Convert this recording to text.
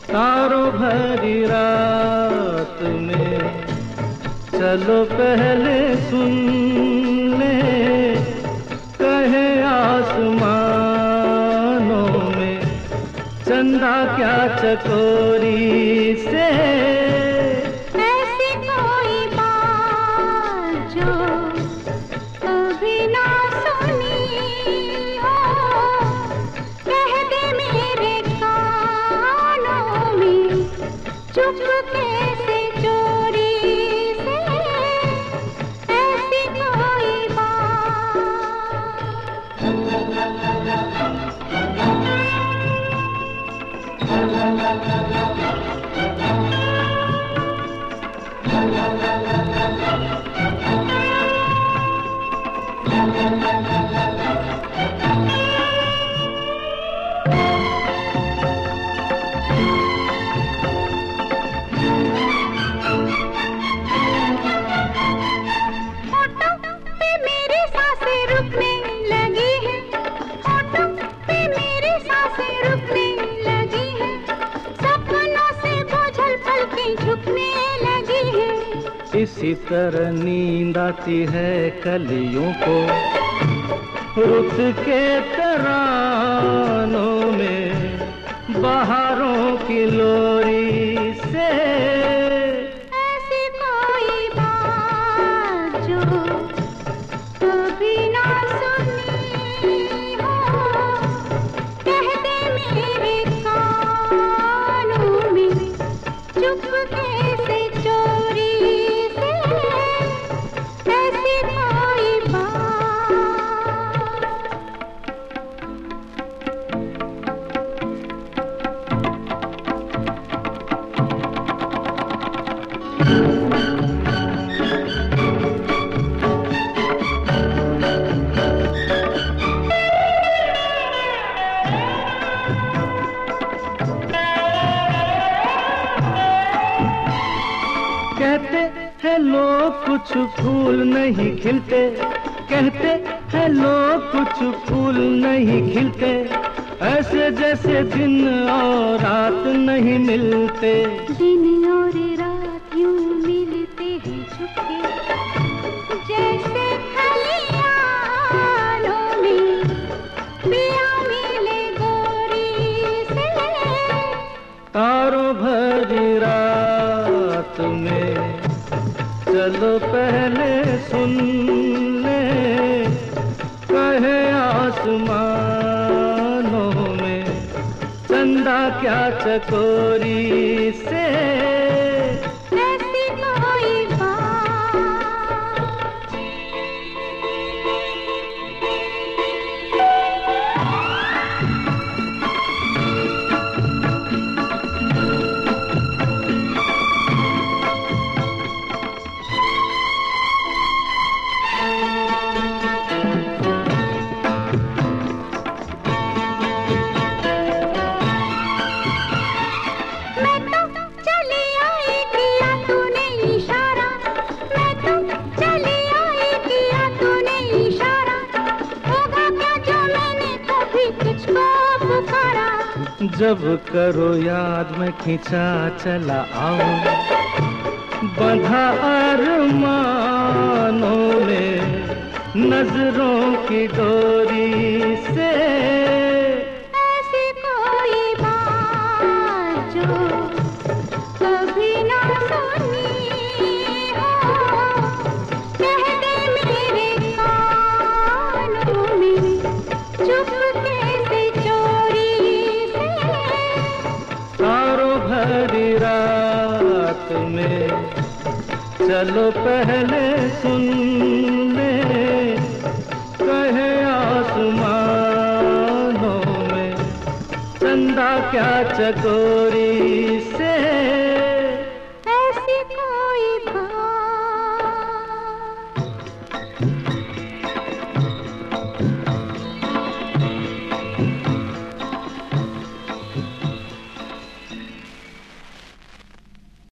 तारों भरी रात में चलो पहले सुन ले, कहे आसमानों में चंदा क्या चकोरी से। ऐसी कोई बात जो कभी ना सुनी हो, कह दे मेरे कानों में चुपके से चोरी से। ऐसी कोई इसी तरह नींद आती है कलियों को रुत के तरानों में बहारों की लोरी से। ऐसी कोई बात जो कभी ना सुनी हो, कह दे मेरे कानों में चुपके से चोरी। कहते हैं लोग कुछ फूल नहीं खिलते, कहते हैं लोग कुछ फूल नहीं खिलते, ऐसे जैसे दिन और रात नहीं मिलते। दिन और रात यूं मिलते हैं छुपके, जैसे खलियानों में पिया मिले गोरी से। तारों भरी रात में चलो पहले सुन ले, कहे आसमानों में चंदा क्या चकोरी से। ऐसी कोई जब करो याद में खींचा चला आऊं, बंधा अरमानों में नजरों की डोरी से। ऐसी कोई बात जो कभी ना सुनी हो, कह दे मेरे कानों में चुपके से चोरी से। तारों भरी रात में चलो पहले सुन ले, कहे आसमानों में चंदा क्या चकोरी।